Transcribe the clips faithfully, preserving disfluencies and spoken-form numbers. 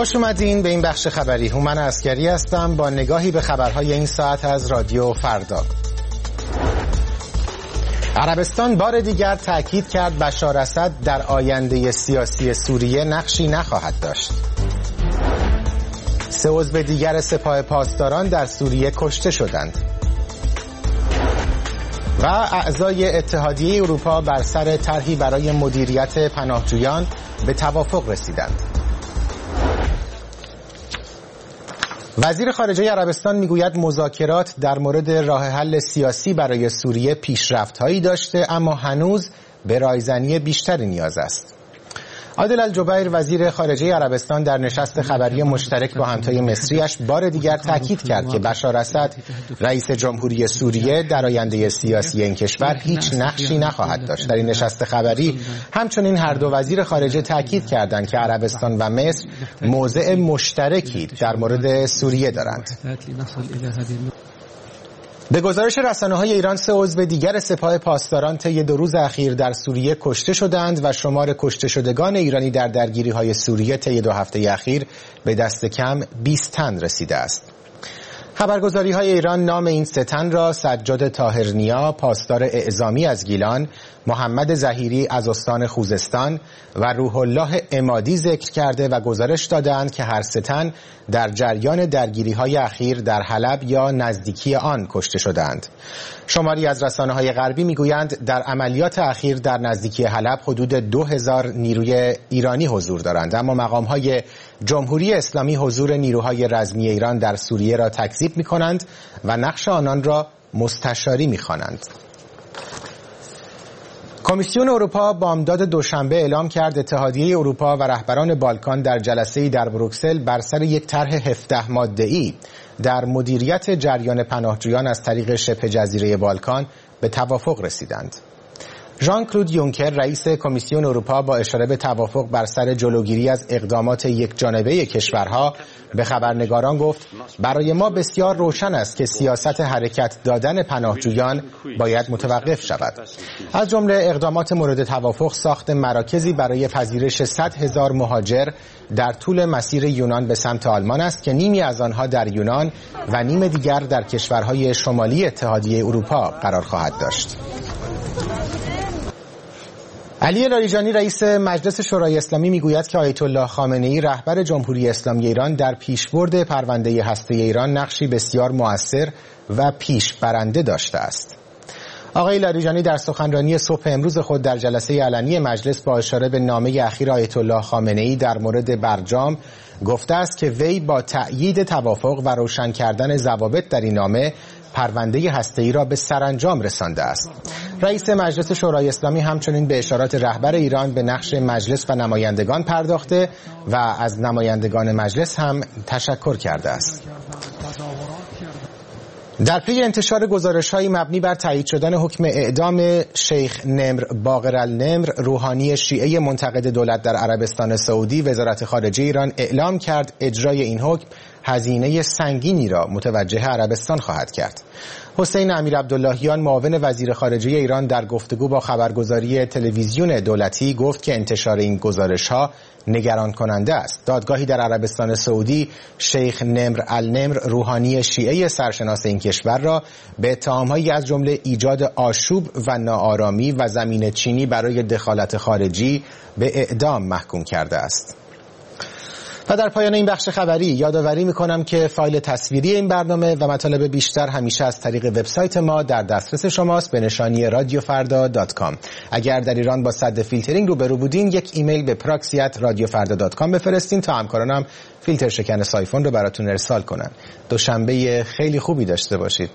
خوش اومدین به این بخش خبری. هومن عسکری هستم با نگاهی به خبرهای این ساعت از رادیو فردا. عربستان بار دیگر تأکید کرد بشار اسد در آینده سیاسی سوریه نقشی نخواهد داشت. سه عضو دیگر سپاه پاسداران در سوریه کشته شدند. و اعضای اتحادیه اروپا بر سر طرحی برای مدیریت پناهجویان به توافق رسیدند. وزیر خارجه عربستان میگوید مذاکرات در مورد راه حل سیاسی برای سوریه پیشرفت‌هایی داشته، اما هنوز به رایزنی بیشتری نیاز است. عادل الجبیر وزیر خارجه عربستان در نشست خبری مشترک با همتای مصریش بار دیگر تاکید کرد که بشار اسد رئیس جمهوری سوریه در آینده سیاسی این کشور هیچ نقشی نخواهد داشت. در این نشست خبری همچنین هر دو وزیر خارجه تاکید کردند که عربستان و مصر موضع مشترکی در مورد سوریه دارند. به گزارش رسانه‌های ایران سه عضو دیگر سپاه پاسداران طی دو روز اخیر در سوریه کشته شدند و شمار کشته شدگان ایرانی در درگیری‌های سوریه طی دو هفته اخیر به دست کم بیست تن رسیده است. خبرگزاری‌های ایران نام این سه تن را سجاد طاهرنیا، پاسدار اعزامی از گیلان، محمد ظهیری از استان خوزستان و روح الله عمادی ذکر کرده و گزارش دادند که هر سه تن در جریان درگیری‌های اخیر در حلب یا نزدیکی آن کشته شدند. شماری از رسانه‌های غربی می‌گویند در عملیات اخیر در نزدیکی حلب حدود دو هزار نیروی ایرانی حضور دارند، اما مقام‌های جمهوری اسلامی حضور نیروهای رزمی ایران در سوریه را تکذیب می‌کنند و نقش آنان را مستشاری می‌خوانند. کمیسیون اروپا بامداد دوشنبه اعلام کرد اتحادیه اروپا و رهبران بالکان در جلسه‌ای در بروکسل بر سر یک طرح هفده ماده‌ای در مدیریت جریان پناهجویان از طریق شبه جزیره بالکان به توافق رسیدند. ژان کلود یونکر رئیس کمیسیون اروپا با اشاره به توافق بر سر جلوگیری از اقدامات یکجانبه کشورها به خبرنگاران گفت برای ما بسیار روشن است که سیاست حرکت دادن پناهجویان باید متوقف شود. از جمله اقدامات مورد توافق ساخت مراکزی برای پذیرش صد هزار مهاجر در طول مسیر یونان به سمت آلمان است که نیمی از آنها در یونان و نیم دیگر در کشورهای شمالی اتحادیه اروپا قرار خواهد داشت. علی لاریجانی رئیس مجلس شورای اسلامی میگوید که آیت الله خامنه‌ای رهبر جمهوری اسلامی ایران در پیشبرد پرونده هسته ایران نقشی بسیار مؤثر و پیشبرنده داشته است. آقای لاریجانی در سخنرانی صبح امروز خود در جلسه علنی مجلس با اشاره به نامه اخیر آیت الله خامنه‌ای در مورد برجام گفته است که وی با تأیید توافق و روشن کردن ضوابط در این نامه پرونده هسته‌ای را به سرانجام رسانده است. رئیس مجلس شورای اسلامی همچنین به اشارات رهبر ایران به نقش مجلس و نمایندگان پرداخته و از نمایندگان مجلس هم تشکر کرده است. در پی انتشار گزارش‌های مبنی بر تایید شدن حکم اعدام شیخ نمر باقر النمر روحانی شیعه منتقد دولت در عربستان سعودی، وزارت خارجه ایران اعلام کرد اجرای این حکم هزینه سنگینی را متوجه عربستان خواهد کرد. حسین امیرعبداللهیان معاون وزیر خارجه ایران در گفتگو با خبرگزاری تلویزیون دولتی گفت که انتشار این گزارش‌ها نگران کننده است. دادگاهی در عربستان سعودی شیخ نمر النمر روحانی شیعه سرشناس این کشور را به اتهام‌هایی از جمله ایجاد آشوب و ناآرامی و زمین چینی برای دخالت خارجی به اعدام محکوم کرده است. و در پایان این بخش خبری یادآوری می‌کنم که فایل تصویری این برنامه و مطالب بیشتر همیشه از طریق وبسایت ما در دسترس شماست به نشانی رادیو فردا دات کام. اگر در ایران با سد فیلترینگ روبرو بودین یک ایمیل به پراکسی ات رادیو فردا دات کام بفرستین تا همکارانم فیلتر شکن سایفون رو براتون ارسال کنن. دوشنبه خیلی خوبی داشته باشید.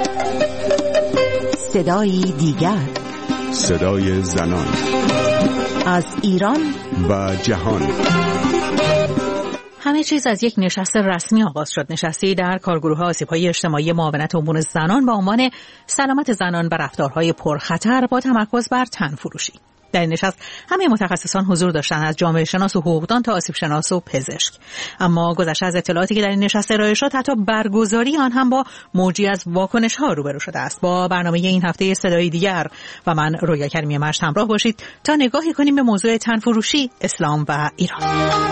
صدای دیگر، صدای زنان. از ایران و جهان. همه چیز از یک نشست رسمی آغاز شد. نشستی در کارگروه آسیب‌های اجتماعی معاونت امور زنان با عنوان سلامت زنان و رفتارهای پرخطر با تمرکز بر تن‌فروشی. در این نشست همه متخصصان حضور داشتند، از جامعه شناس و حقوقدان تا آسیب شناس و پزشک. اما گذشته از اطلاعاتی که در این نشست ارائه شد، حتی برگزاری آن هم با موجی از واکنش‌ها روبرو شده است. با برنامه این هفته صدای دیگر و من رویا کریمی مشت همراه باشید تا نگاهی کنیم به موضوع تن‌فروشی، اسلام و ایران.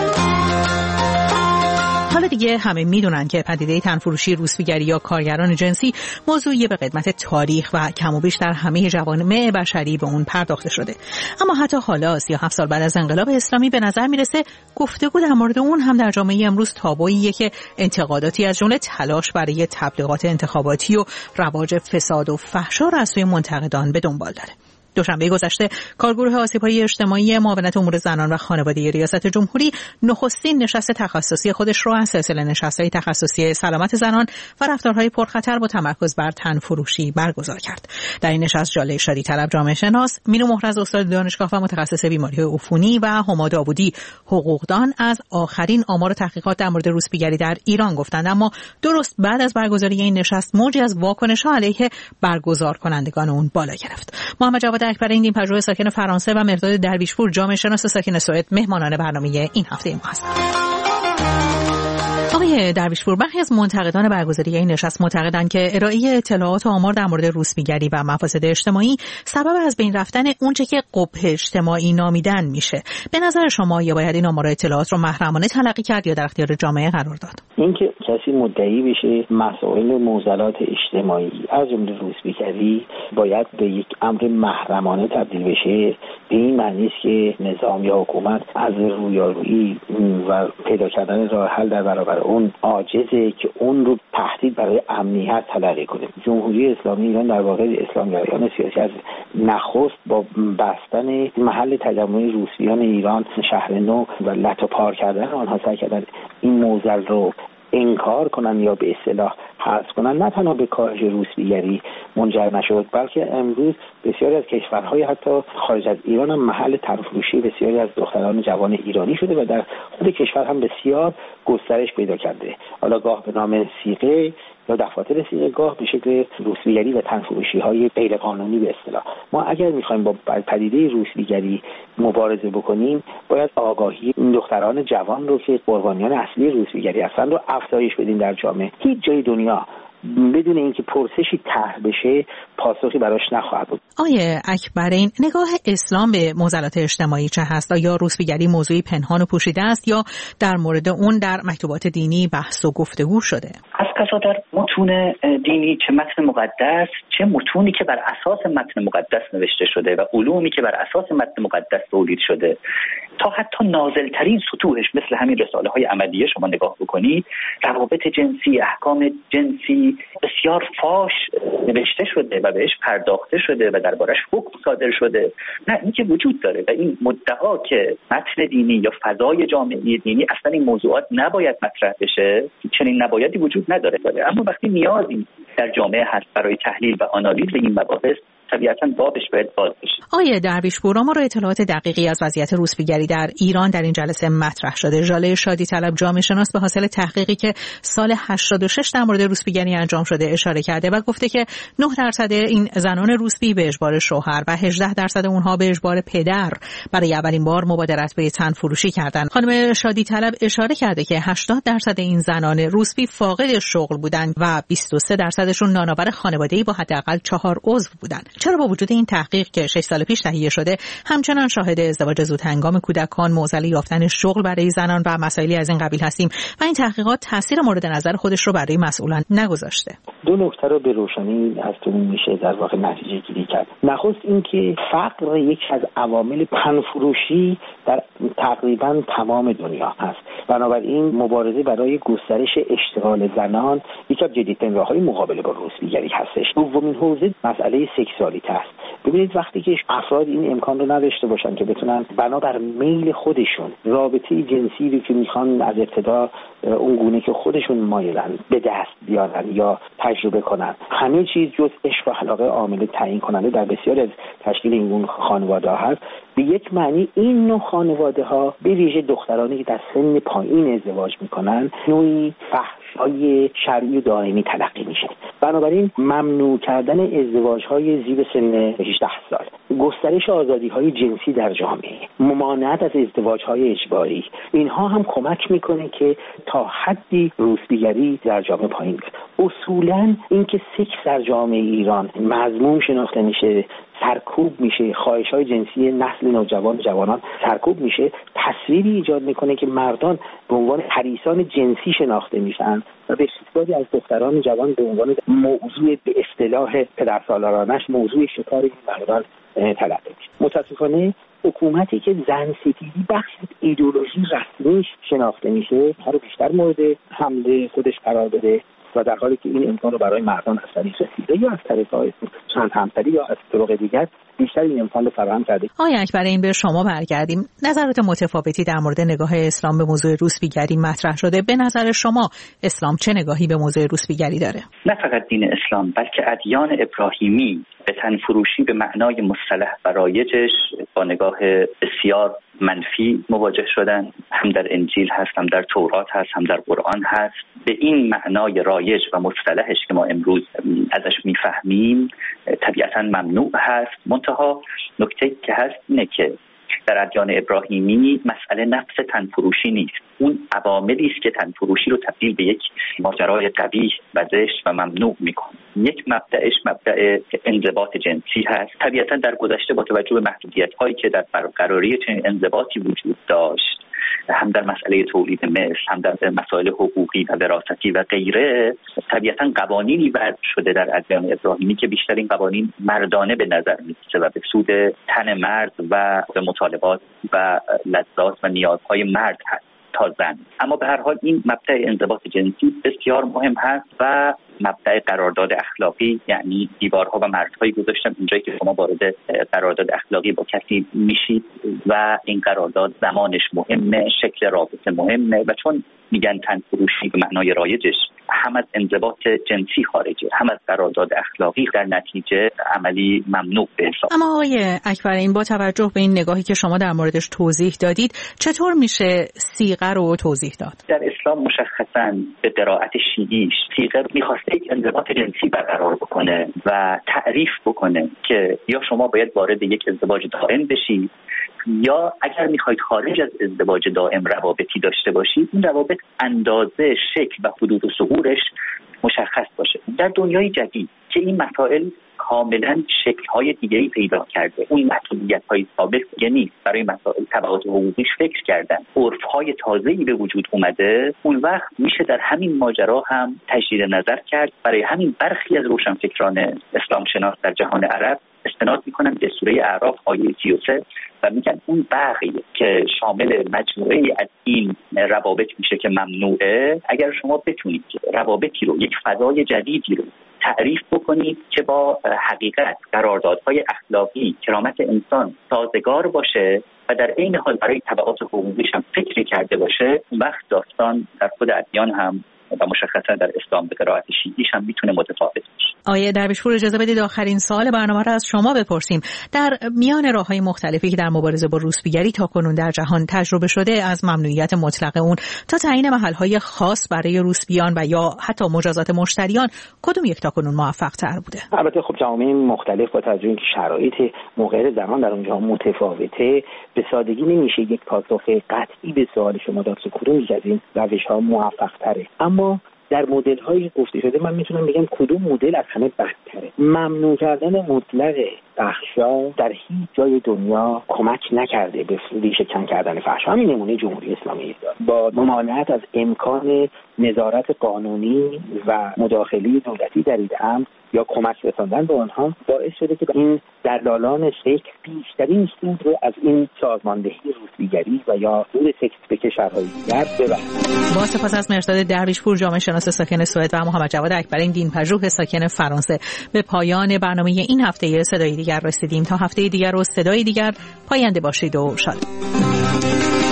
حالا دیگه همه میدونن که پدیده تن‌فروشی، روسپیگری یا کارگران جنسی موضوعی به قدمت تاریخ و کم و بیش در همه جوامع بشری به اون پرداخته شده. اما حتی حالا سی و هفت سال بعد از انقلاب اسلامی به نظر میرسه گفتگو در مورد اون هم در جامعه امروز تابوییه که انتقاداتی از جمله تلاش برای تبلیغات انتخاباتی و رواج فساد و فحشا را از سوی منتقدان به دنبال داره. دوشنبه گذشته کارگروه آسیب‌های اجتماعی معاونت امور زنان و خانواده ریاست جمهوری نخستین نشست تخصصی خودش رو از سلسله نشست‌های تخصصی سلامت زنان و رفتارهای پرخطر با تمرکز بر تن‌فروشی برگزار کرد. در این نشست جاله شادی طلب جامعه شناس، مینو محرز استاد دانشگاه و متخصص بیماری‌های عفونی و هما داوودی حقوقدان از آخرین آمار و تحقیقات در مورد روسپیگری در ایران گفتند. اما درست بعد از برگزاری این نشست موجی از واکنش‌ها علیه برگزار کنندگان اون بالا گرفت. محمد جواد اکبر این پژوه ساکن فرانسه و مرداد درویشپور جامعه شناس ساکن سوئد مهمانان برنامه این هفته ما هستند. آقای درویشپور، برخی از منتقدان برگزاری این نشست معتقدند که ارائه اطلاعات و آمار در مورد روسپیگری و مفاسد اجتماعی سبب از بین رفتن اونچه که قبح اجتماعی نامیدن میشه. به نظر شما یا باید این آمار و اطلاعات رو محرمانه تلقی کرد یا در اختیار جامعه قرار داد؟ اینکه کسی مدعی بشه مسائل معضلات اجتماعی از جمله روسپیگری باید به یک امر محرمانه تبدیل بشه، به این معنی است که نظام یا حکومت از رویارویی و پیدا کردن راه حل در برابر اون عاجزه که اون رو تهدید برای امنیت تلقی کنه. جمهوری اسلامی ایران در واقع اسلامیان سیاسی از نخست با بستن محل تجمع روسیان ایران شهر نو و لطو پار کردن آنها سعی کردن این معضل رو انکار کنن یا به اصطلاح حذف کنن. نه تنها به کاهش روسپیگری منجر نشد، بلکه امروز بسیاری از کشورهای حتی خارج از ایران هم محل تن‌فروشی بسیاری از دختران جوان ایرانی شده و در خود کشور هم بسیار گسترش پیدا کرده. حالا گاه به نام صیغه یا دفاتر صیغه، گاه به شکل روسپیگری و تن‌فروشی های غیر قانونی به اصطلاح. ما اگر می‌خوایم با پدیده روسپیگری مبارزه بکنیم، باید آگاهی این دختران جوان رو که قربانیان اصلی روسپیگری هستند رو افزایش بدیم در جامعه. هیچ جای دنیا بدون اینکه پرسشی طرح بشه پاسخی براش نخواهد بود. آیه اکبرین، نگاه اسلام به معضلات اجتماعی چه هست؟ آیا روسپیگری موضوعی پنهان و پوشیده است یا در مورد اون در مکتوبات دینی بحث و گفتگو شده؟ از قضا در متون دینی، چه متن مقدس چه متونی که بر اساس متن مقدس نوشته شده و علومی که بر اساس متن مقدس تولید شده، تا حتی نازلترین سطوحش مثل همین رساله های عمدیه شما نگاه بکنید، روابط جنسی، احکام جنسی بسیار فاش نوشته شده و بهش پرداخته شده و دربارش حکم صادر شده. نه، این که وجود داره و این مدعا که متن دینی یا فضای جامعه دینی اصلا این موضوعات نباید مطرح بشه، چنین نبایدی وجود نداره. اما وقتی نیازی در جامعه هست برای تحلیل و آنالیز این مباحث، طبیعتاً بابش باید باز بشه. آیه درویشپور، ما رو اطلاعات دقیقی از وضعیت روسپیگری در ایران در این جلسه مطرح شده. جاله شادی طلب جامعه شناس به حاصل تحقیقی که سال هشتاد و شش در مورد روسپیگری انجام شده اشاره کرده و گفته که نه درصد این زنان روسپی به اجبار شوهر و هجده درصد اونها به اجبار پدر برای اولین بار مبادرت به تن فروشی کردند. خانم شادی طلب اشاره کرده که هشتاد درصد این زنان روسپی فاقد شغل بودند و بیست و سه درصدشون نانآور خانواده‌ای با حداقل چهار عضو بودند. چرا با وجود این تحقیق که شش سال پیش تهیه شده همچنان شاهد ازدواج زودهنگام کودکان، معضل یافتن شغل برای زنان و مسائلی از این قبیل هستیم و این تحقیقات تاثیر مورد نظر خودش رو برای مسئولان نگذاشته؟ دو نکته رو به روشنی از تو میشه در واقع نتیجه گیری کرد. نخست اینکه فقر یکی از عوامل تن‌فروشی در تقریبا تمام دنیا هست. بنابراین مبارزه برای گسترش اشتغال زنان یکی از جدیدترین راه‌های مقابله با روسپیگری هستش. دومین حوزه مسئله سکسوالیته است ببینید وقتی که افراد این امکان رو نداشته باشن که بتونن بنابر میل خودشون رابطه جنسی رو که میخوان از ابتدا اون گونه که خودشون مایلن به دست بیارن یا تجربه کنن، همه چیز جز عشق و علاقه عامل تعیین کننده در بسیاری از تشکیل این خانواده ها هست. به یک معنی این نوع خانواده ها به ویژه دخترانی که در سن پایین ازدواج میکنن نوعی فحش‌های شرعی و دائمی تلقی میشه. بنابراین ممنوع کردن ازدواج های زیر سن هجده سال، گسترش آزادی های جنسی در جامعه، ممانعت از ازدواج های اجباری، اینها هم کمک میکنه که تا حدی روسبیگری در جامعه پایین بیاد. اصولاً اینکه سکس در جامعه ایران مذموم شناخته میشه، سرکوب میشه، خواهش‌های جنسی نسل نوجوان و جوانان سرکوب میشه، تصویری ایجاد میکنه که مردان به عنوان حریصان جنسی شناخته میشن و بسیاری از دختران جوان به عنوان موضوع به اصطلاح پدرسالارانش موضوع شکار این مردان تلقی میشه. متاسفانه حکومتی که زن ستیزی بخش ایدئولوژی رسمیش شناخته میشه هر بیشتر مورد حمله خودش قرار بده و در حالی که این امکان رو برای مردان از طریق رسیده یا از طریق چند همسری یا از طرق دیگر بیشتر این امکان رو فراهم کرده. آقای اکبر، این به شما برگردیم. نظرات متفاوتی در مورد نگاه اسلام به موضوع روسبیگری مطرح شده. به نظر شما اسلام چه نگاهی به موضوع روسبیگری داره؟ نه فقط دین اسلام بلکه ادیان ابراهیمی به تنفروشی به معنای مصطلح و رایجش با نگاه بسیار منفی مواجه شدن. هم در انجیل هست، هم در تورات هست، هم در قرآن هست. به این معنای رایج و مصطلحش که ما امروز ازش میفهمیم طبیعتاً ممنوع هست. منتها نکته که هست اینه که در ادیان ابراهیمی مسئله نفس تنفروشی نیست. اون عواملی است که تنفروشی رو تبدیل به یک ماجرای قبیح و زشت و ممنوع میکنه. یک مبدأش مبدأ انضباط جنسی هست. طبیعتاً در گذشته با توجه به محدودیت‌هایی که در برقراری چنین انضباطی وجود داشت، هم در مسئله تولید مثل، هم در مسائل حقوقی و وراثتی و غیره، طبیعتاً قوانینی وضع شده در ادیان ابراهیمی که بیشتر این قوانین مردانه به نظر می‌رسه و به سود تن مرد و به مطالبات و لذات و نیازهای مرد هست تا زن. اما به هر حال این مبدأ انضباط جنسی بسیار مهم هست و مبدأ قرارداد اخلاقی، یعنی دیوارها و مرزهایی گذاشتن اونجایی که شما وارد قرارداد اخلاقی با کسی میشید و این قرارداد زمانش مهمه، شکل رابطه مهمه و چون میگن تنفروشی به معنای رایجش هم از انضباط جنسی خارجه هم از قرارداد اخلاقی، در نتیجه عملی ممنوع به حساب. اما آقای اکبر، این با توجه به این نگاهی که شما در موردش توضیح دادید، چطور میشه صیغه رو توضیح داد؟ در اسلام مشخصاً به قرائت شیعیش صیغه میخواسته یک انضباط جنسی برقرار بکنه و تعریف بکنه که یا شما باید وارد یک ازدواج دائم بشید یا اگر میخواید خارج از ازدواج دائم روابطی داشته باشید، این روابط اندازه، شکل و حدود و ظهورش مشخص باشه. در دنیای جدید که این مسائل کاملا شکل‌های دیگه‌ای پیدا کرده، اون محدودیت‌های ثابت دیگه نیست، برای مسائل تبعات حقوقیش فکر کردن، عرف‌های تازه‌ای به وجود اومده، اون وقت میشه در همین ماجرا هم تجدید نظر کرد. برای همین برخی از روشنفکران اسلام شناس در جهان عرب استناد میکنن به سوره اعراف آیه سی و سه و میگن اون بقیه که شامل مجموعه از این روابط میشه که ممنوعه، اگر شما بتونید روابطی رو، یک فضای جدیدی رو تعریف بکنید که با حقیقت، قراردادهای اخلاقی، کرامت انسان سازگار باشه و در عین حال برای تبعات حقوقیش هم فکر کرده باشه، اون وقت داستان در خود ادیان هم و مشخصا در اسلام به قرائت شیعیش هم میتونه متفاوت باشه. آیه درویشپور، اجازه بدید آخرین سوال برنامه رو از شما بپرسیم. در میان راههای مختلفی که در مبارزه با روسبیگری تاکنون در جهان تجربه شده، از ممنوعیت مطلق اون تا تعیین محل‌های خاص برای روسبیان و یا حتی مجازات مشتریان، کدوم یک تاکنون موفق تر بوده؟ البته خب جوامع مختلف با توجه به اینکه شرایط موقعیت زمان در اونجا متفاوته، به سادگی نمیشه یک پاسخ قطعی به سوال شما داد که کدوم از این روش‌ها موفق تره. اما در مدل‌های گفته شده من میتونم بگم کدوم مدل از همه بدتره. ممنوع کردن مطلق فحشا در هیچ جای دنیا کمک نکرده به ریشه کن کردن فحشا. همین نمونه جمهوری اسلامی داد. با ممانعت از امکان نظارت قانونی و مداخله دولتی در این امر یا کمک رساندن به آنها باعث شده که این دلالان سکس بیشترین سود رو از این سازماندهی روسبیگری و یا سود سکس به کشورهای دیگر ببرند. با سپاس از مرداد درویشپور، جامعه شناس روانشناس ساکن سوئد و محمد جواد اکبرین دین پژوه ساکن فرانسه. به پایان برنامه این هفته صدای دیگر رسیدیم. تا هفته دیگر و صدای دیگر، پاینده باشید و شاد.